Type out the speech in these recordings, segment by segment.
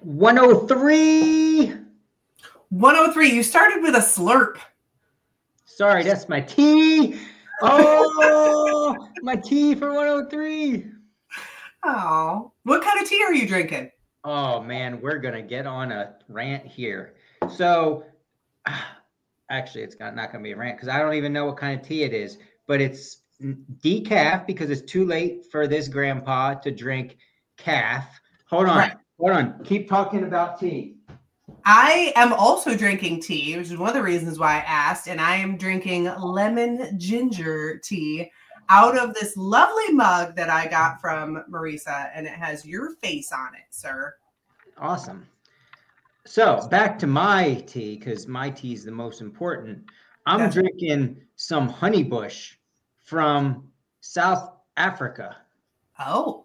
103. 103. You started with a slurp. Sorry, that's my tea. Oh, my tea for 103. Oh, what kind of tea are you drinking? Oh, man, we're going to get on a rant here. So, actually, it's not going to be a rant because I don't even know what kind of tea it is, but it's decaf because it's too late for this grandpa to drink calf. Hold on. Right. Hold on. Keep talking about tea. I am also drinking tea, which is one of the reasons why I asked, and I am drinking lemon ginger tea out of this lovely mug that I got from Marisa, and it has your face on it, sir. Awesome. So back to my tea, because my tea is the most important. I'm drinking some honeybush from South Africa. Oh.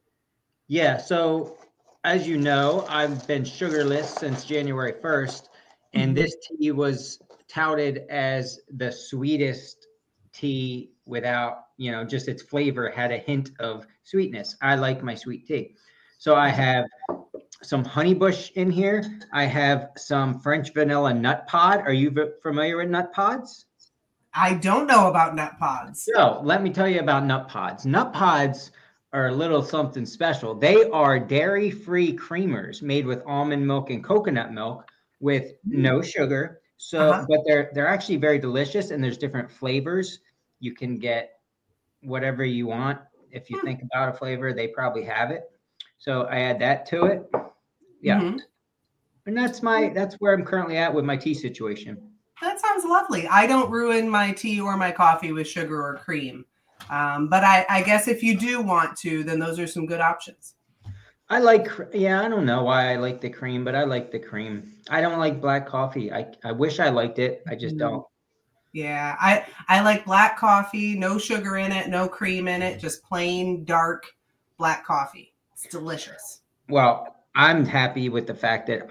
Yeah, so as you know, I've been sugarless since January 1st, and this tea was touted as the sweetest tea without, just its flavor had a hint of sweetness. I like my sweet tea. So I have some honeybush in here. I have some French vanilla nut pod. Are you familiar with nut pods? I don't know about nut pods. So let me tell you about nut pods. Nut pods are a little something special. They are dairy-free creamers made with almond milk and coconut milk with no sugar. So, but they're actually very delicious, and there's different flavors. You can get whatever you want. If you think about a flavor, they probably have it. So I add that to it. Yeah. And that's where I'm currently at with my tea situation. That sounds lovely. I don't ruin my tea or my coffee with sugar or cream. But I guess if you do want to, then those are some good options. I don't know why I like the cream, but I like the cream. I don't like black coffee. I wish I liked it. I just don't. Yeah, I like black coffee, no sugar in it, no cream in it, just plain dark black coffee. It's delicious. Well, I'm happy with the fact that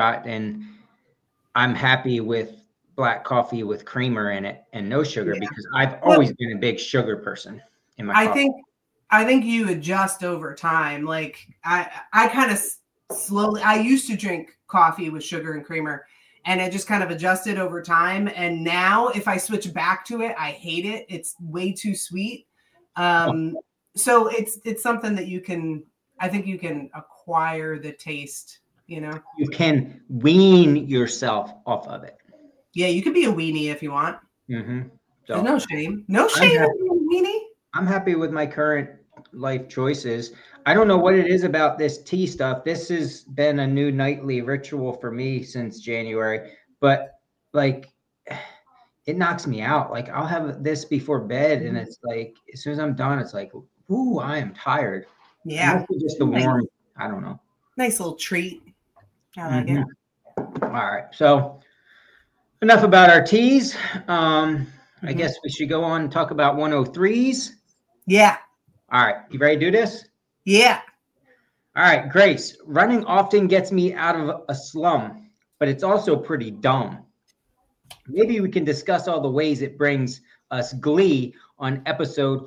I'm happy with black coffee with creamer in it and no sugar because I've always been a big sugar person in my coffee. I think you adjust over time. Like I kind of slowly, I used to drink coffee with sugar and creamer and it just kind of adjusted over time. And now if I switch back to it, I hate it. It's way too sweet. So it's something that I think you can acquire the taste, You can wean yourself off of it. Yeah, you could be a weenie if you want. So, there's no shame. No shame in being a weenie. I'm happy with my current life choices. I don't know what it is about this tea stuff. This has been a new nightly ritual for me since January, but like it knocks me out. Like I'll have this before bed and it's like, as soon as I'm done, it's like, ooh, I am tired. Yeah. Just the warm, I don't know. Nice little treat. I like it. All right. So enough about our teas. I guess we should go on and talk about 103s. Yeah. All right. You ready to do this? Yeah. All right, Grace. Running often gets me out of a slum, but it's also pretty dumb. Maybe we can discuss all the ways it brings us glee on episode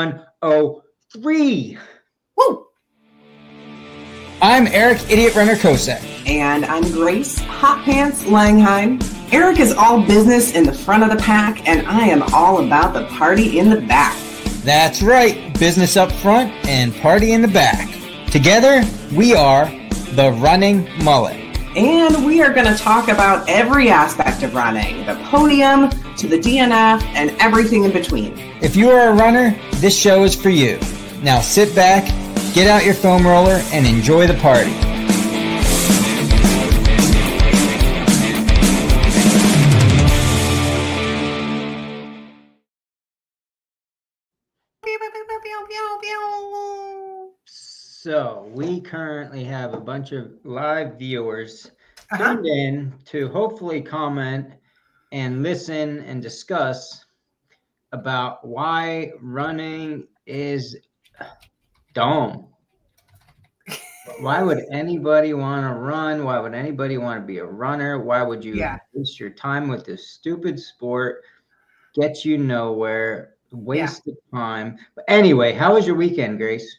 103. Woo! I'm Eric, Idiot Runner Kosek. And I'm Grace, Hot Pants Langheim. Eric is all business in the front of the pack, and I am all about the party in the back. That's right, business up front and party in the back. Together, we are the Running Mullet. And we are going to talk about every aspect of running, the podium to the DNF and everything in between. If you are a runner, this show is for you. Now sit back, get out your foam roller, and enjoy the party. So we currently have a bunch of live viewers tuned in to hopefully comment and listen and discuss about why running is dumb. Why would anybody want to run? Why would anybody want to be a runner? Why would you waste your time with this stupid sport? Get you nowhere, waste of time. But anyway, how was your weekend, Grace?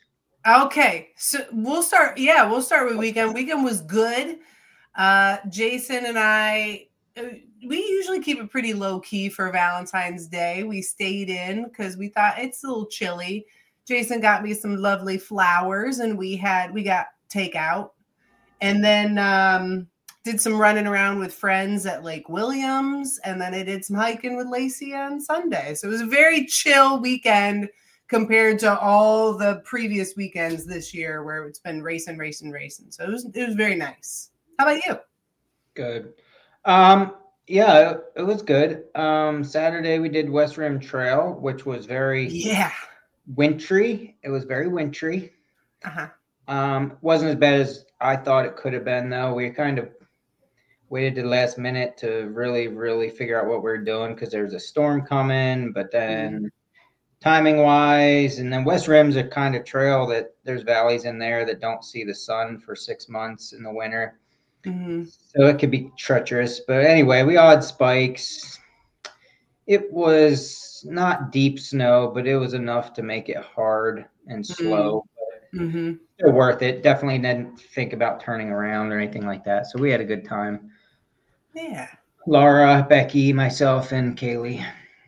Okay, so we'll start. Yeah, we'll start with weekend. Weekend was good. Jason and I, we usually keep it pretty low key for Valentine's Day. We stayed in because we thought it's a little chilly. Jason got me some lovely flowers, and we got takeout, and then did some running around with friends at Lake Williams, and then I did some hiking with Lacey on Sunday. So it was a very chill weekend compared to all the previous weekends this year where it's been racing. So it was very nice. How about you? Good. Yeah, it was good. Saturday we did West Rim Trail, which was very wintry. It was very wintry. Wasn't as bad as I thought it could have been, though. We kind of waited to the last minute to really figure out what we were doing because there was a storm coming, but then timing wise, and then West Rim's a kind of trail that there's valleys in there that don't see the sun for 6 months in the winter. So it could be treacherous. But anyway, we all had spikes. It was not deep snow, but it was enough to make it hard and slow. Still worth it. Definitely didn't think about turning around or anything like that. So we had a good time. Yeah. Laura, Becky, myself, and Kaylee.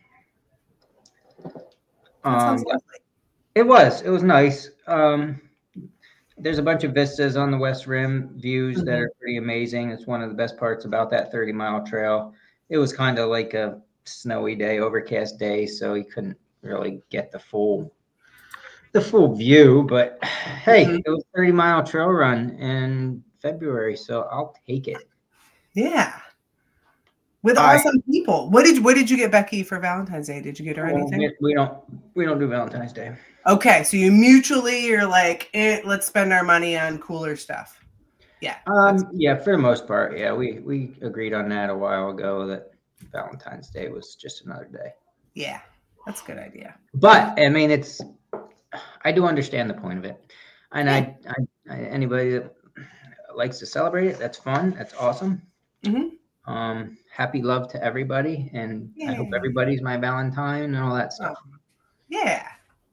It was nice. There's a bunch of vistas on the West Rim, views that are pretty amazing. It's one of the best parts about that 30-mile trail. It was kind of like a snowy day, overcast day, so you couldn't really get the full view. But hey, it was a 30-mile trail run in February, so I'll take it. Yeah. With awesome people. What did you get Becky for Valentine's Day? Did you get her anything? We don't do Valentine's Day. Okay, so you mutually are like, let's spend our money on cooler stuff. Yeah. Yeah, for the most part, yeah. We agreed on that a while ago that Valentine's Day was just another day. Yeah, that's a good idea. But I mean, I do understand the point of it, and I anybody that likes to celebrate it, that's fun. That's awesome. Happy love to everybody, and I hope everybody's my Valentine and all that stuff. Yeah.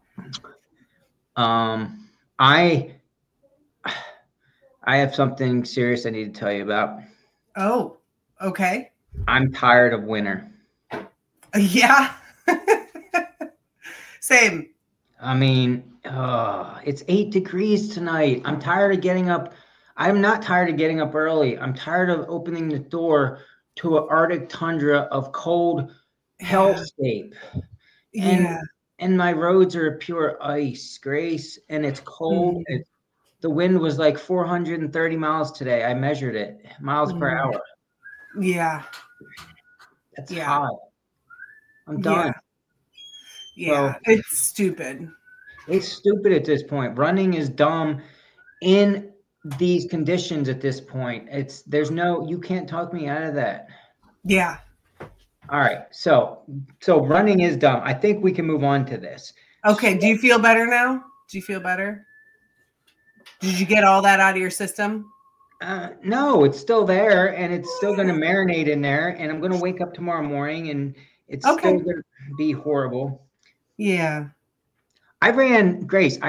I have something serious I need to tell you about. Oh, okay. I'm tired of winter. Yeah. Same. I mean, it's 8 degrees tonight. I'm tired of getting up. I'm not tired of getting up early. I'm tired of opening the door to an Arctic tundra of cold hellscape. And my roads are pure ice, Grace, and it's cold. The wind was like 430 miles today. I measured it, miles per hour. Yeah. That's hot. I'm done. Yeah, it's stupid. It's stupid at this point. Running is dumb in these conditions at this point. You can't talk me out of that. Yeah. All right. So running is dumb. I think we can move on to this. Okay. Do you feel better now? Do you feel better? Did you get all that out of your system? No, it's still there, and it's still going to marinate in there, and I'm going to wake up tomorrow morning, and it's still going to be horrible. Yeah. I ran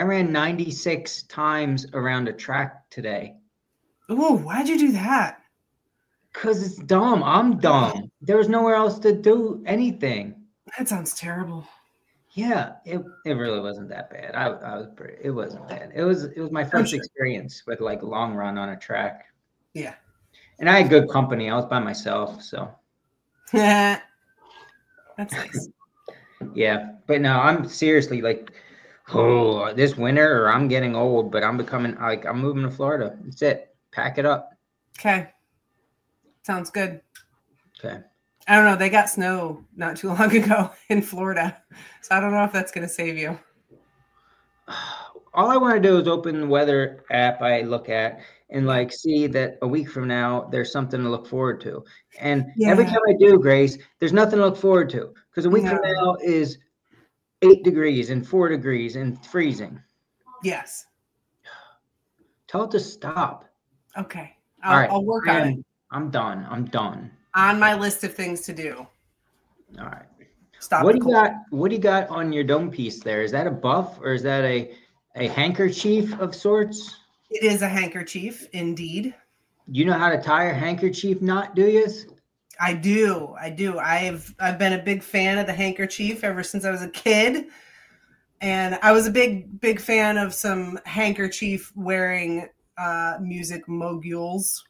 96 times around a track today. Ooh, why'd you do that? Because it's dumb. I'm dumb. There was nowhere else to do anything. That sounds terrible. Yeah, it really wasn't that bad. It wasn't bad. It was my first experience with like a long run on a track. Yeah. And I had good company. I was by myself, so. That's nice. Yeah, but no, I'm seriously like, this winter, or I'm getting old, but I'm moving to Florida. That's it. Pack it up. Okay. Sounds good. Okay. I don't know. They got snow not too long ago in Florida, so I don't know if that's going to save you. All I want to do is open the weather app I look at and see that a week from now there's something to look forward to. And every time I do, Grace, there's nothing to look forward to because a week from now is 8 degrees and 4 degrees and freezing. Yes. Tell it to stop. Okay. I'll work on it. I'm done. On my list of things to do. All right. Stop. What do you got on your dome piece there? Is that a buff or is that a a handkerchief of sorts? It is a handkerchief, indeed. You know how to tie a handkerchief knot, do you? I do. I've been a big fan of the handkerchief ever since I was a kid. And I was a big fan of some handkerchief wearing music moguls.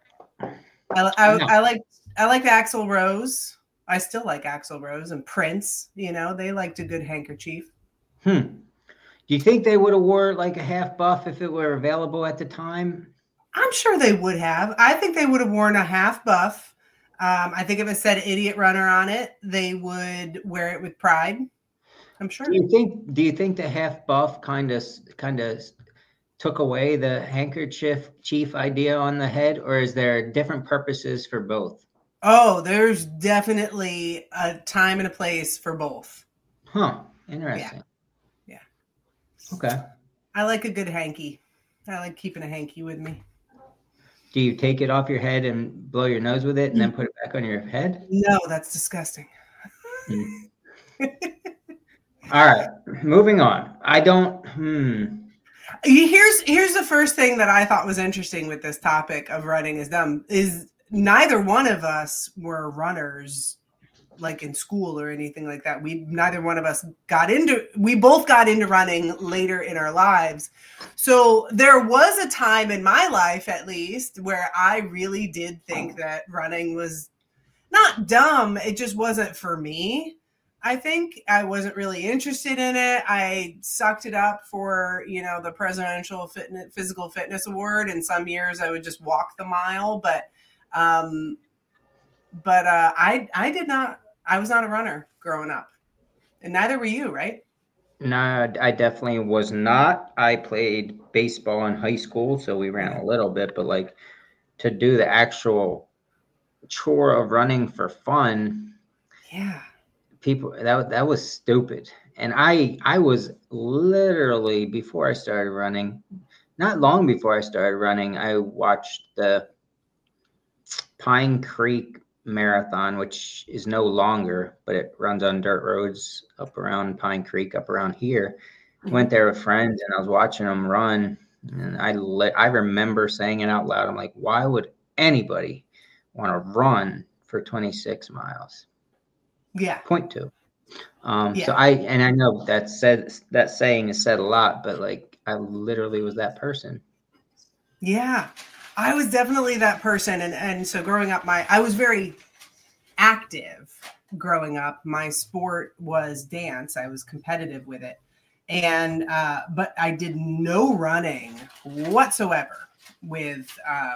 I like Axl Rose. I still like Axl Rose and Prince. They liked a good handkerchief. Do you think they would have wore like a half buff if it were available at the time? I'm sure they would have. I think they would have worn a half buff. I think if it said "Idiot Runner" on it, they would wear it with pride. I'm sure. Do you think the half buff kind of took away the handkerchief chief idea on the head, or is there different purposes for both? Oh, there's definitely a time and a place for both. Huh. Interesting. Yeah. Okay. I like a good hanky. I like keeping a hanky with me. Do you take it off your head and blow your nose with it and then put it back on your head? No, that's disgusting. All right, moving on. Here's the first thing that I thought was interesting with this topic of running is dumb is neither one of us were runners like in school or anything like that. Neither one of us we both got into running later in our lives. So there was a time in my life, at least, where I really did think that running was not dumb. It just wasn't for me. I think I wasn't really interested in it. I sucked it up for, the Presidential Physical Fitness Award. And some years I would just walk the mile, but I was not a runner growing up, and neither were you, right? No, I definitely was not. I played baseball in high school, so we ran a little bit, but like to do the actual chore of running for fun. Yeah. People, that was stupid. And I was literally, before I started running, not long before I started running, I watched the Pine Creek Marathon, which is no longer, but it runs on dirt roads up around Pine Creek, up around here. Went there with friends, and I was watching them run, and I remember saying it out loud. I'm like, why would anybody want to run for 26 miles? Yeah. 0.2. So I know that saying is said a lot, but like I literally was that person. Yeah, I was definitely that person. And so growing up, I was very active growing up. My sport was dance. I was competitive with it. And, but I did no running whatsoever with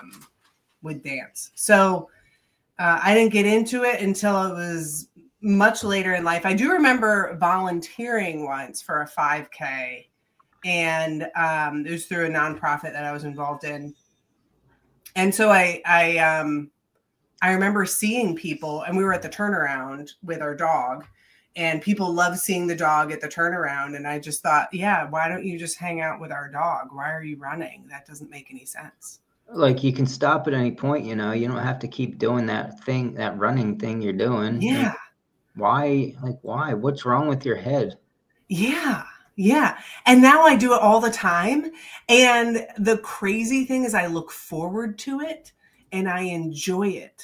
dance. So I didn't get into it until it was much later in life. I do remember volunteering once for a 5K, and it was through a nonprofit that I was involved in. And so I remember seeing people, and we were at the turnaround with our dog, and people love seeing the dog at the turnaround. And I just thought, yeah, why don't you just hang out with our dog? Why are you running? That doesn't make any sense. Like you can stop at any point, you don't have to keep doing that running thing you're doing. Yeah. Why? What's wrong with your head? Yeah. Yeah. And now I do it all the time. And the crazy thing is I look forward to it and I enjoy it.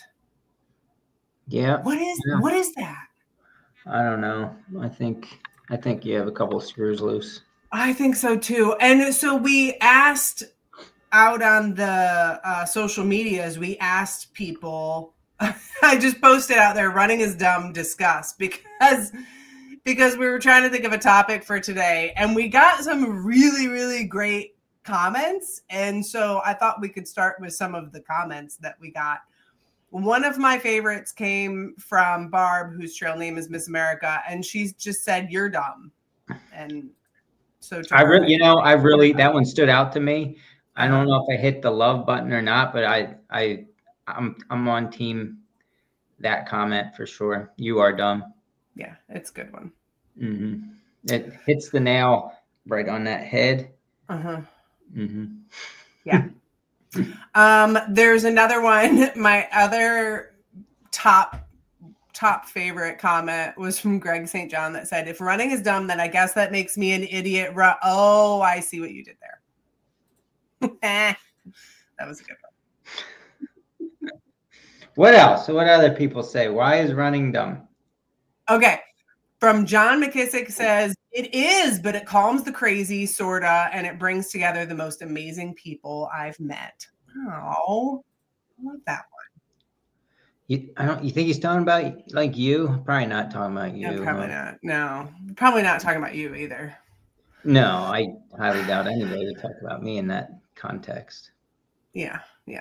Yeah. What is that? I don't know. I think you have a couple of screws loose. I think so too. And so we asked out on the social medias, we asked people, I just posted out there, running is dumb, discuss, because we were trying to think of a topic for today, and we got some really, really great comments. And so I thought we could start with some of the comments that we got. One of my favorites came from Barb, whose trail name is Miss America, and she just said, "You're dumb." And so that one stood out to me. I don't know if I hit the love button or not, but I'm on team that comment for sure. You are dumb. Yeah, it's a good one. Mm-hmm. It hits the nail right on that head. Uh-huh. Mm-hmm. Yeah. There's another one. My other top top favorite comment was from Greg St. John that said, if running is dumb, then I guess that makes me an idiot. Oh, I see what you did there. That was a good one. What else? What other people say? Why is running dumb? Okay. From John McKissick says, it is, but it calms the crazy, sorta, and it brings together the most amazing people I've met. Oh, I love that one. You think he's talking about like you? Probably not talking about you. No, probably not. No, probably not talking about you either. No, I highly doubt anybody would talk about me in that context. Yeah.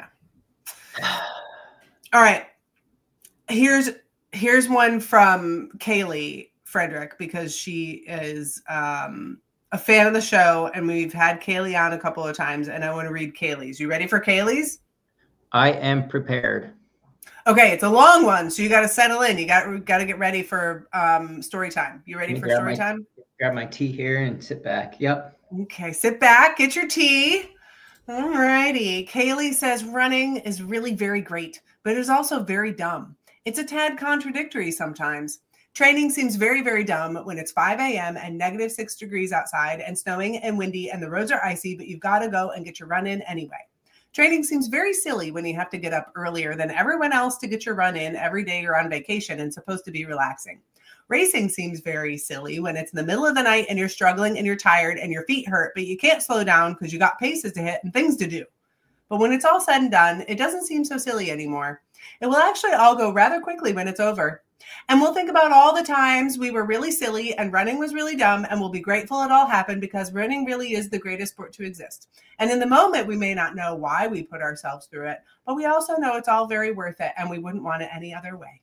All right. Here's one from Kaylee Frederick, because she is a fan of the show, and we've had Kaylee on a couple of times, and I want to read Kaylee's. You ready for Kaylee's? I am prepared. Okay, it's a long one, so you got to settle in. You got to get ready for story time. You ready for story time? Grab my tea here and sit back. Yep. Okay, sit back, get your tea. All righty. Kaylee says running is really very great, but it is also very dumb. It's a tad contradictory sometimes. Training seems very, very dumb when it's 5 a.m. and -6 degrees outside and snowing and windy and the roads are icy, but you've got to go and get your run in anyway. Training seems very silly when you have to get up earlier than everyone else to get your run in every day you're on vacation and supposed to be relaxing. Racing seems very silly when it's in the middle of the night and you're struggling and you're tired and your feet hurt, but you can't slow down because you got paces to hit and things to do. But when it's all said and done, it doesn't seem so silly anymore. It will actually all go rather quickly when it's over. And we'll think about all the times we were really silly and running was really dumb, and we'll be grateful it all happened because running really is the greatest sport to exist. And in the moment, we may not know why we put ourselves through it, but we also know it's all very worth it, and we wouldn't want it any other way.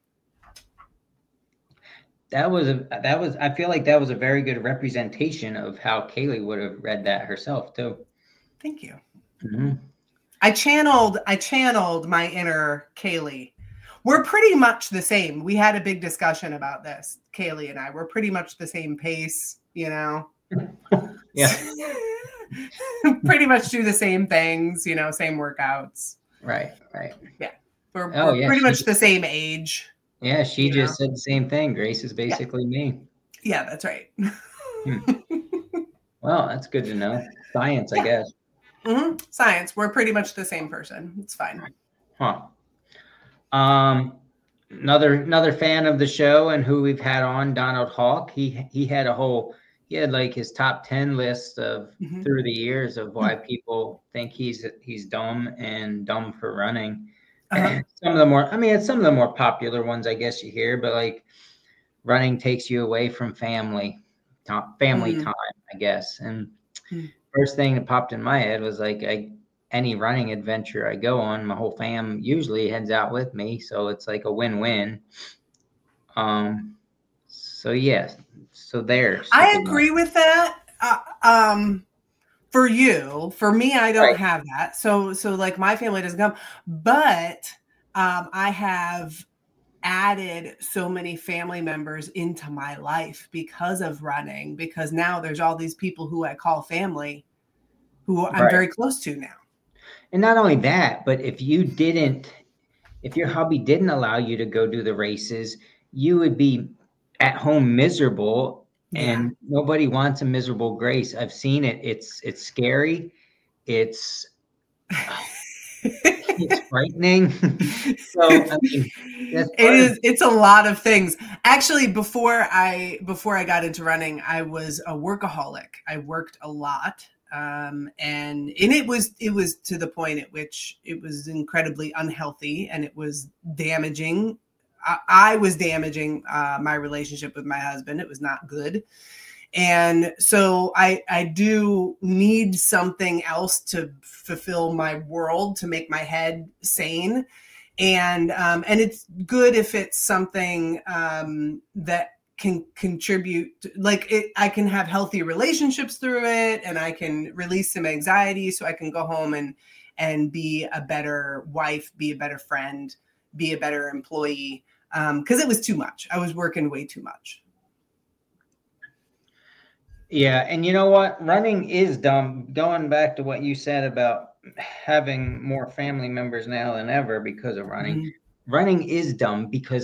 I feel like that was a very good representation of how Kaylee would have read that herself too. Thank you. Mm-hmm. I channeled my inner Kaylee. We're pretty much the same. We had a big discussion about this, Kaylee and I. We're pretty much the same pace, you know? Yeah. Pretty much do the same things, you know, same workouts. Right. Yeah. We're pretty much the same age. Yeah, she just said the same thing. Grace is basically me. Yeah, that's right. Well, that's good to know. Science, I guess. Mm-hmm. Science. We're pretty much the same person. It's fine. Huh. Another fan of the show and who we've had on, Donald Hawk. He had like his top 10 list of through the years of why people think he's dumb and dumb for running. Some of the more popular ones, I guess you hear, but like running takes you away from family time, I guess. And first thing that popped in my head was like, any running adventure I go on, my whole fam usually heads out with me. So it's like a win-win. So yes. So there's. I agree with that. For you, for me, I don't have that. So like my family doesn't come, but I have added so many family members into my life because of running, because now there's all these people who I call family who I'm very close to now. And not only that, but if your hobby didn't allow you to go do the races, you would be at home miserable, and nobody wants a miserable Grace. I've seen it. It's scary. It's frightening. So I mean, it's a lot of things. Actually, before I got into running, I was a workaholic. I worked a lot. And it was to the point at which it was incredibly unhealthy, and it was damaging. I was damaging my relationship with my husband. It was not good. And so I do need something else to fulfill my world, to make my head sane. And it's good if it's something that can contribute, I can have healthy relationships through it, and I can release some anxiety so I can go home and be a better wife, be a better friend, be a better employee. Because it was too much. I was working way too much. Yeah. And you know what? Running is dumb. Going back to what you said about having more family members now than ever because of running. running is dumb because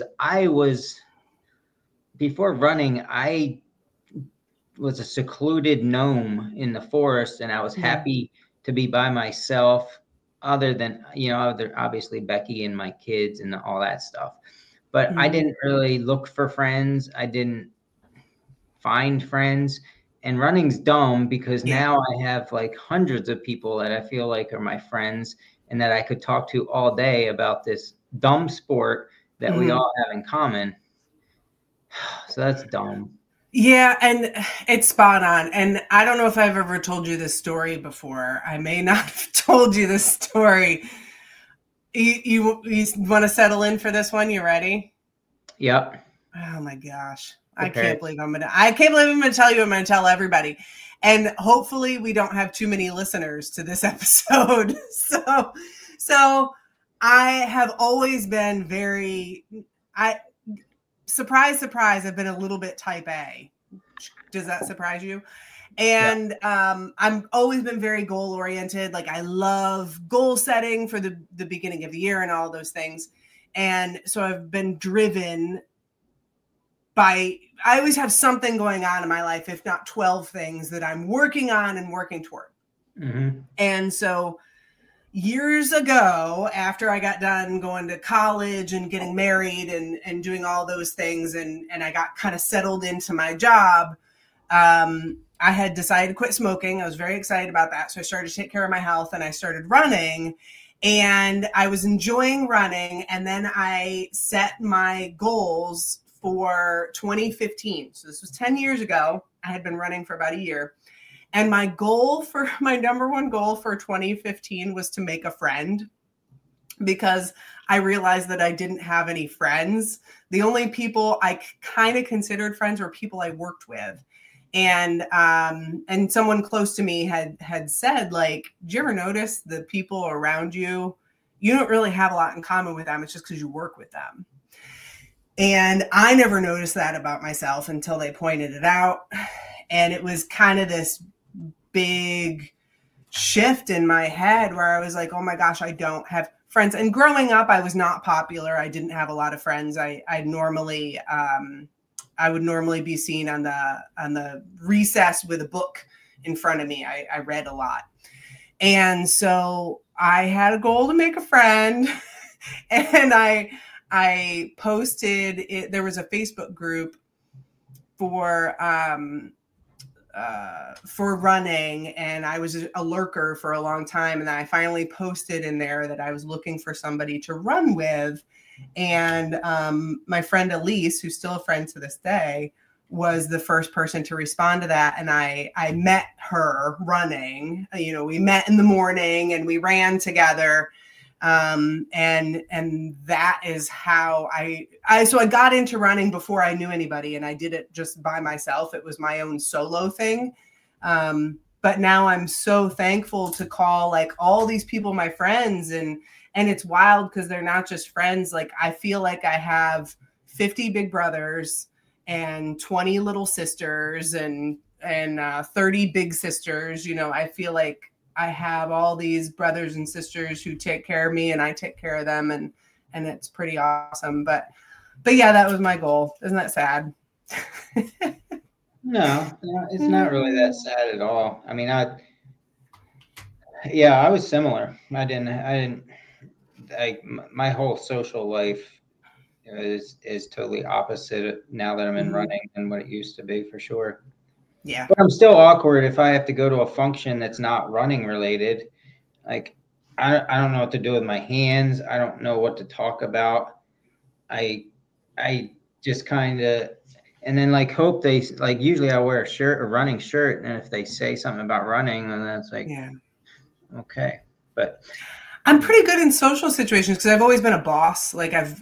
before running, I was a secluded gnome in the forest, and I was happy to be by myself, other than, obviously Becky and my kids and all that stuff. But I didn't really look for friends. I didn't find friends. And running's dumb because now I have like hundreds of people that I feel like are my friends and that I could talk to all day about this dumb sport that we all have in common. So that's dumb. Yeah, and it's spot on. And I don't know if I've ever told you this story before. I may not have told you this story. You want to settle in for this one? You ready? Yep. Oh my gosh. Okay. I can't believe I'm going to tell you. I'm going to tell everybody. And hopefully we don't have too many listeners to this episode. So I have always been surprise, I've been a little bit type A. Does that surprise you? And I've always been very goal oriented. Like I love goal setting for the beginning of the year and all those things. And so I've been driven I always have something going on in my life, if not 12 things that I'm working on and working toward. Mm-hmm. And so years ago, after I got done going to college and getting married and doing all those things, and I got kind of settled into my job, I had decided to quit smoking. I was very excited about that. So I started to take care of my health and I started running, and I was enjoying running. And then I set my goals for 2015. So this was 10 years ago. I had been running for about a year. And my number one goal for 2015 was to make a friend, because I realized that I didn't have any friends. The only people I kind of considered friends were people I worked with. And someone close to me had said, like, did you ever notice the people around you, you don't really have a lot in common with them. It's just because you work with them. And I never noticed that about myself until they pointed it out. And it was kind of this big shift in my head where I was like, oh my gosh, I don't have friends. And growing up, I was not popular. I didn't have a lot of friends. I would normally be seen on the recess with a book in front of me. I read a lot. And so I had a goal to make a friend, and I posted it. There was a Facebook group for running, and I was a lurker for a long time. And then I finally posted in there that I was looking for somebody to run with. And my friend Elise, who's still a friend to this day, was the first person to respond to that. And I met her running. We met in the morning and we ran together. And that is how I got into running before I knew anybody, and I did it just by myself. It was my own solo thing. But now I'm so thankful to call like all these people my friends, and it's wild because they're not just friends. Like I feel like I have 50 big brothers and 20 little sisters and 30 big sisters. I feel like I have all these brothers and sisters who take care of me, and I take care of them, and it's pretty awesome. But yeah, that was my goal. Isn't that sad? No, it's not really that sad at all. I mean, I was similar. I didn't like my whole social life is totally opposite now that I'm in running than what it used to be, for sure. Yeah. But I'm still awkward if I have to go to a function that's not running related. Like, I don't know what to do with my hands. I don't know what to talk about. I just kind of, and then like hope they, like, usually I wear a running shirt. And if they say something about running, then that's like, yeah, okay. But I'm pretty good in social situations because I've always been a boss. Like I've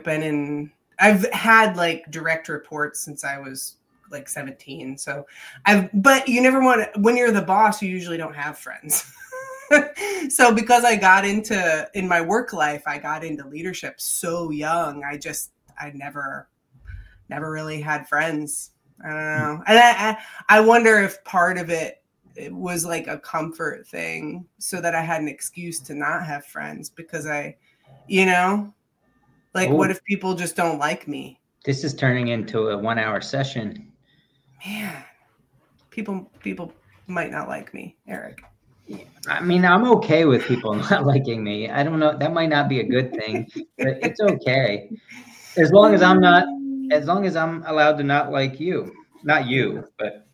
had like direct reports since I was like 17. So but you never want to, when you're the boss, you usually don't have friends. So because I got in my work life, I got into leadership so young. I never really had friends. I don't know. And I wonder if part of it was like a comfort thing so that I had an excuse to not have friends, because like Like, what if people just don't like me? This is turning into a 1 hour session. Man, people might not like me, Eric. I mean, I'm okay with people not liking me. I don't know. That might not be a good thing, but it's okay. As long as I'm allowed to not like you. Not you, but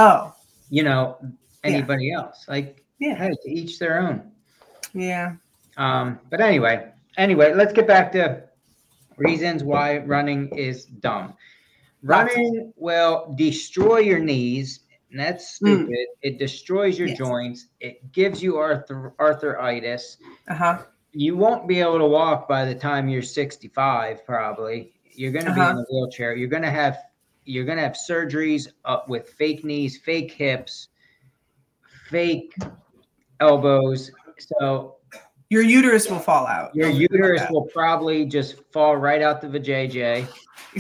anybody else. Like, hey, to each their own. Yeah. But anyway, let's get back to reasons why running is dumb. Running will destroy your knees, and that's stupid. It destroys your joints. It gives you arthritis. You won't be able to walk by the time you're 65, probably. You're going to be in a wheelchair. You're going to have surgeries with fake knees, fake hips, fake elbows. So your uterus will fall out. Your uterus will probably just fall right out the vajayjay.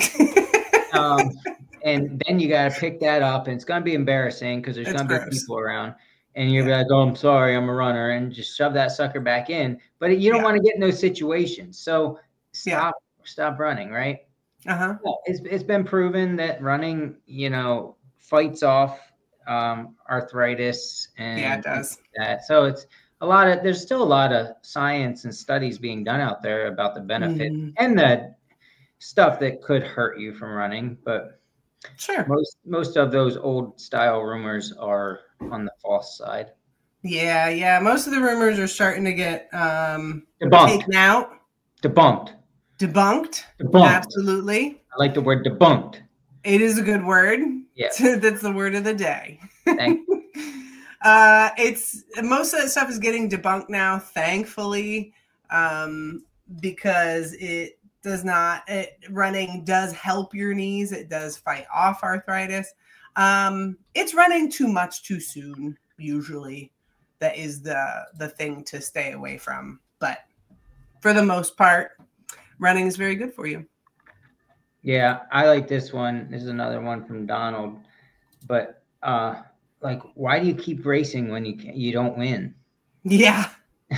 And then you got to pick that up, and it's going to be embarrassing because there's going to be people around, and you'll be like, "Oh, I'm sorry, I'm a runner," and just shove that sucker back in. But you don't want to get in those situations, so stop running, right? It's been proven that running, fights off arthritis, and it does that. So it's there's still a lot of science and studies being done out there about the benefit and the stuff that could hurt you from running, but most of those old style rumors are on the false side. Yeah. Most of the rumors are starting to get taken out. Debunked. Absolutely. I like the word debunked. It is a good word. Yes. That's the word of the day. Thank you. It's most of that stuff is getting debunked now, thankfully, because running does help your knees. It does fight off arthritis. It's running too much too soon. Usually that is the thing to stay away from. But for the most part, running is very good for you. Yeah. I like this one. This is another one from Donald, but, why do you keep racing when you don't win? Yeah.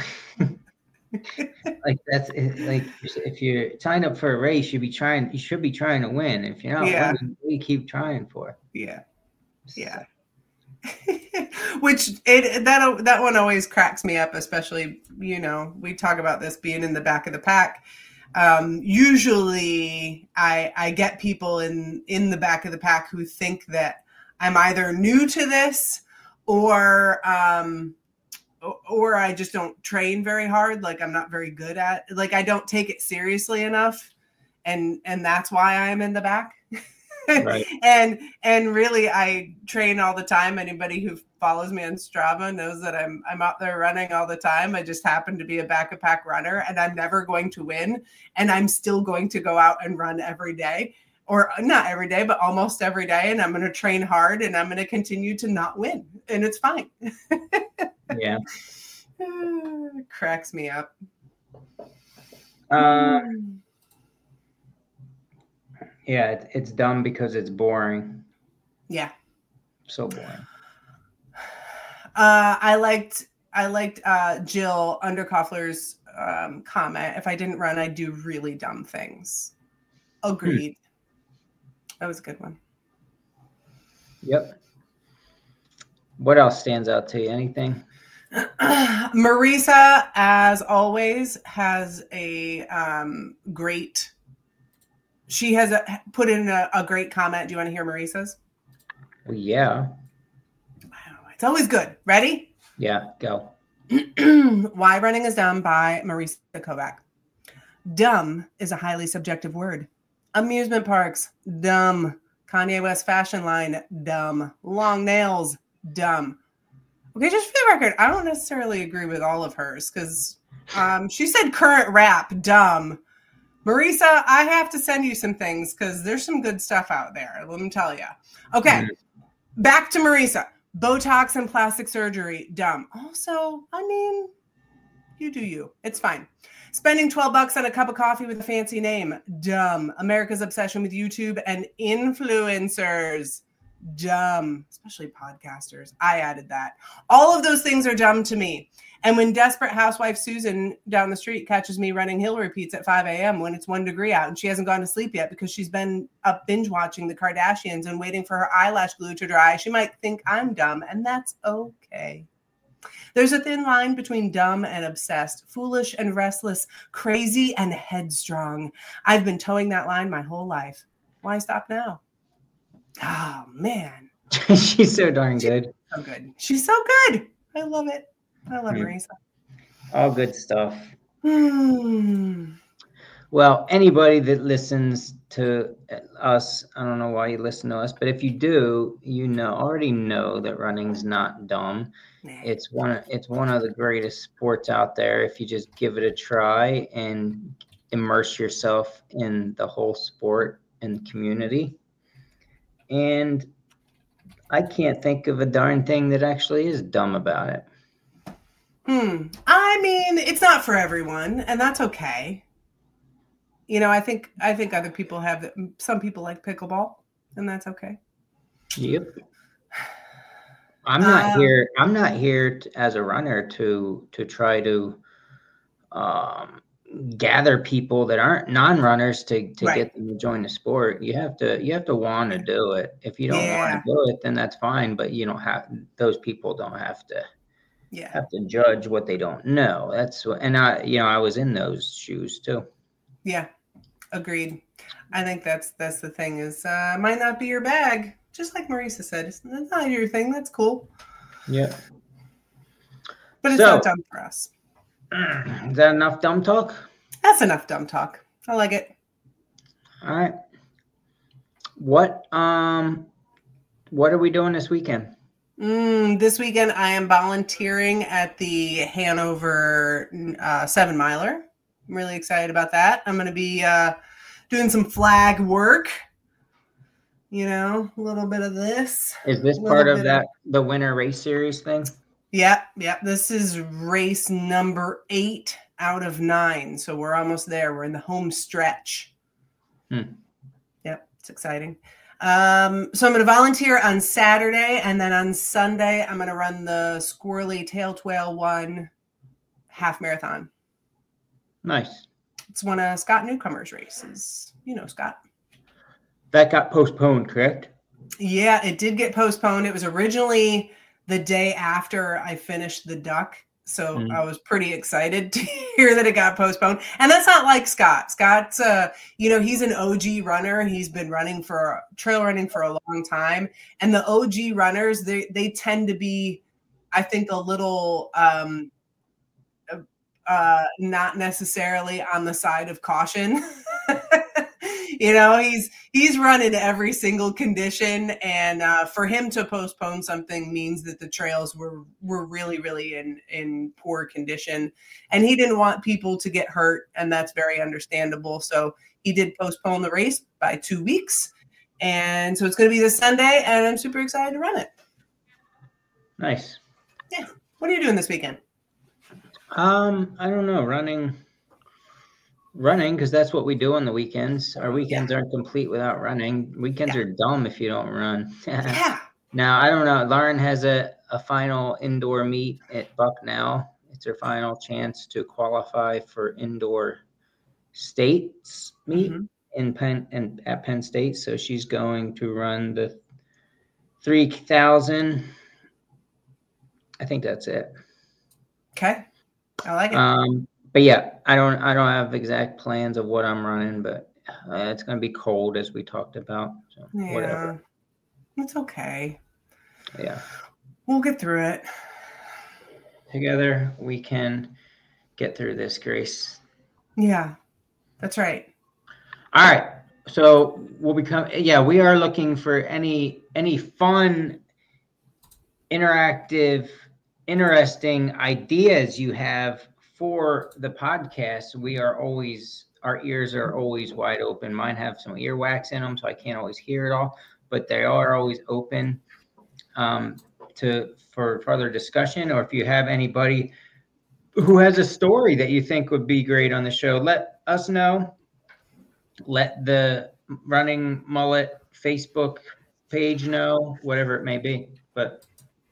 If you're signed up for a race, you should be trying to win. If you're not winning, what do you keep trying for? Yeah. Which that one always cracks me up, especially, we talk about this being in the back of the pack. Usually I get people in the back of the pack who think that I'm either new to this or I just don't train very hard. Like I'm not very good at, I don't take it seriously enough. And that's why I'm in the back. Right. and really I train all the time. Anybody who follows me on Strava knows that I'm out there running all the time. I just happen to be a back of pack runner, and I'm never going to win. And I'm still going to go out and run every day. Or not every day, but almost every day. And I'm going to train hard, and I'm going to continue to not win. And it's fine. Yeah. It cracks me up. Yeah, it's dumb because it's boring. Yeah. So boring. I liked Jill Underkoffler's comment. If I didn't run, I'd do really dumb things. Agreed. That was a good one. Yep. What else stands out to you? Anything? Marisa, as always, has a great. She has put in a great comment. Do you want to hear Marisa's? Well, yeah. It's always good. Ready? Yeah, go. Why Running is Dumb by Marisa Kovac. Dumb is a highly subjective word. Amusement parks, dumb. Kanye West fashion line, dumb. Long nails, dumb. Okay, just for the record, I don't necessarily agree with all of hers because she said current rap, dumb. Marisa, I have to send you some things because there's some good stuff out there. Let me tell you. Okay, back to Marisa. Botox and plastic surgery, dumb. Also, I mean, you do you. It's fine. Spending $12 on a cup of coffee with a fancy name, dumb. America's obsession with YouTube and influencers, dumb, especially podcasters. I added that. All of those things are dumb to me. And when desperate housewife Susan down the street catches me running hill repeats at 5 a.m. when it's 1 degree out and she hasn't gone to sleep yet because she's been up binge watching the Kardashians and waiting for her eyelash glue to dry, she might think I'm dumb, and that's okay. There's a thin line between dumb and obsessed, foolish and restless, crazy and headstrong. I've been towing that line my whole life. Why stop now? Oh, man. She's so darn good. So good. She's so good. I love it. I love Marisa. All good stuff. Well, anybody that listens to us, I don't know why you listen to us, but if you do, already know that running's not dumb. It's one of the greatest sports out there if you just give it a try and immerse yourself in the whole sport and community. And I can't think of a darn thing that actually is dumb about it. I mean, it's not for everyone, and that's okay. I think other people have that. Some people like pickleball, and that's okay. Yep. I'm not here as a runner to try to gather people that aren't non-runners to get them to join the sport. You have to want to do it. If you don't want to do it, then that's fine. But those people don't have to. Have to judge what they don't know. That's what, and I was in those shoes too. Yeah, agreed. I think that's the thing is might not be your bag. Just like Marisa said, it's not your thing. That's cool. Yeah. But it's not dumb for us. Is that enough dumb talk? That's enough dumb talk. I like it. All right. What are we doing this weekend? This weekend, I am volunteering at the Hanover 7 miler. I'm really excited about that. I'm going to be doing some flag work. A little bit of this. Is this part of the winter race series thing? Yeah. This is race number 8 out of 9. So we're almost there. We're in the home stretch. Yep, it's exciting. So I'm going to volunteer on Saturday, and then on Sunday, I'm going to run the Squirrely Tail Twale 1 half marathon. Nice. It's one of Scott Newcomer's races. Scott. That got postponed, correct? Yeah, it did get postponed. It was originally the day after I finished the Duck. So I was pretty excited to hear that it got postponed. And that's not like Scott. Scott's, he's an OG runner. He's been trail running for a long time. And the OG runners, they tend to be, I think, a little not necessarily on the side of caution. He's running every single condition, and for him to postpone something means that the trails were really, really in poor condition, and he didn't want people to get hurt, and that's very understandable. So he did postpone the race by 2 weeks, and so it's going to be this Sunday, and I'm super excited to run it. Nice. Yeah. What are you doing this weekend? I don't know. Running, because that's what we do on the weekends. Our weekends aren't complete without running. Weekends are dumb if you don't run. Now, I don't know. Lauren has a final indoor meet at Bucknell. It's her final chance to qualify for indoor states meet at Penn State. So she's going to run the 3,000. I think that's it. Okay. I like it. But yeah, I don't have exact plans of what I'm running, but it's going to be cold as we talked about. So whatever. It's okay. Yeah. We'll get through it. Together we can get through this, Grace. Yeah, that's right. All right. So we are looking for any fun, interactive, interesting ideas you have for the podcast. Our ears are always wide open. Mine have some earwax in them, so I can't always hear it all, but they are always open for further discussion. Or if you have anybody who has a story that you think would be great on the show, let us know. Let the Running Mullet Facebook page know, whatever it may be. But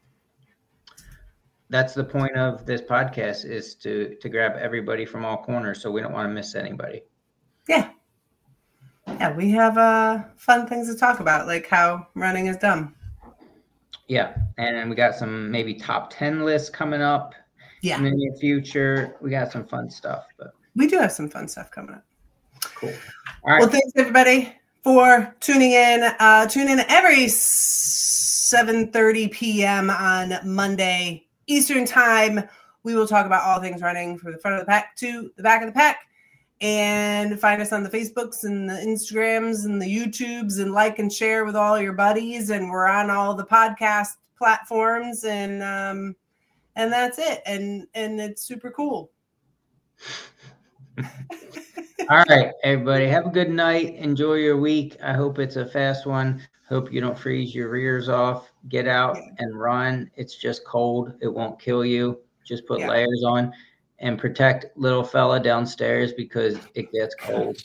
that's the point of this podcast, is to grab everybody from all corners, so we don't want to miss anybody. Yeah. Yeah, we have fun things to talk about, like how running is dumb. Yeah, and then we got some maybe top 10 lists coming up in the near future. We got some fun stuff. But we do have some fun stuff coming up. Cool. All right. Well, thanks everybody for tuning in. Tune in every 7:30 p.m. on Monday Eastern Time. We will talk about all things running from the front of the pack to the back of the pack. And find us on the Facebooks and the Instagrams and the YouTubes, and like and share with all your buddies. And we're on all the podcast platforms, and that's it. And it's super cool. All right, everybody, have a good night. Enjoy your week. I hope it's a fast one. Hope you don't freeze your rears off. Get out and run. It's just cold. It won't kill you. Just put layers on. And protect little fella downstairs, because it gets cold.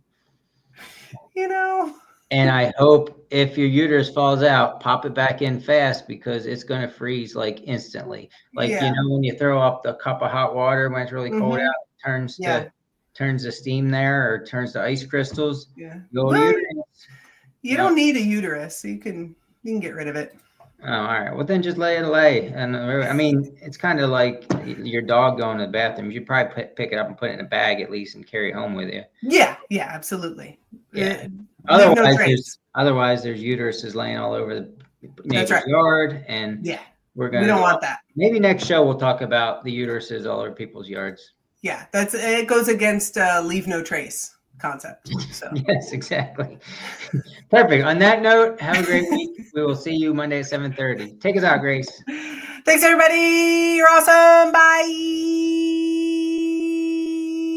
And I hope if your uterus falls out, pop it back in fast, because it's going to freeze like instantly. Like, when you throw up the cup of hot water when it's really cold out, it turns to steam there, or turns to ice crystals. Yeah. You don't need a uterus. You can get rid of it. Oh, all right. Well, then just lay it away. And I mean, it's kind of like your dog going to the bathroom. You should probably pick it up and put it in a bag at least, and carry it home with you. Yeah, absolutely. Yeah. Otherwise, there's uteruses laying all over the neighbor's yard, and we don't want that. Maybe next show we'll talk about the uteruses all over people's yards. Yeah, it goes against leave no trace concept. So. Yes, exactly. Perfect. On that note, have a great week. We will see you Monday at 7:30. Take us out, Grace. Thanks, everybody. You're awesome. Bye.